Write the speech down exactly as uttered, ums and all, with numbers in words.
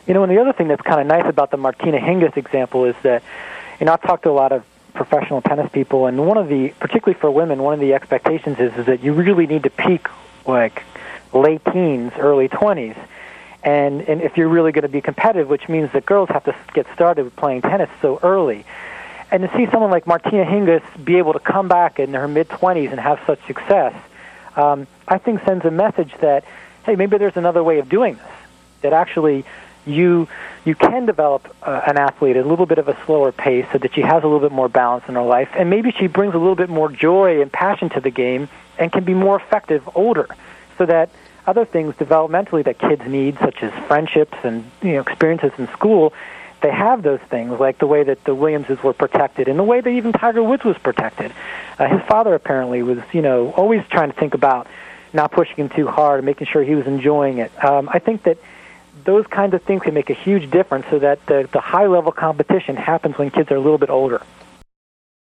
You know, and the other thing that's kind of nice about the Martina Hingis example is that, you know, I've talked to a lot of professional tennis people, and one of the, particularly for women, one of the expectations is, is that you really need to peak like late teens, early twenties. And, and if you're really going to be competitive, which means that girls have to get started with playing tennis so early. And to see someone like Martina Hingis be able to come back in her mid-twenties and have such success, um, I think sends a message that, hey, maybe there's another way of doing this, that actually you you can develop uh, an athlete at a little bit of a slower pace so that she has a little bit more balance in her life, and maybe she brings a little bit more joy and passion to the game and can be more effective older, so that other things developmentally that kids need, such as friendships and you know experiences in school, they have those things, like the way that the Williamses were protected and the way that even Tiger Woods was protected. Uh, his father apparently was, you know, always trying to think about not pushing him too hard and making sure he was enjoying it. Um, I think that those kinds of things can make a huge difference so that the, the high-level competition happens when kids are a little bit older.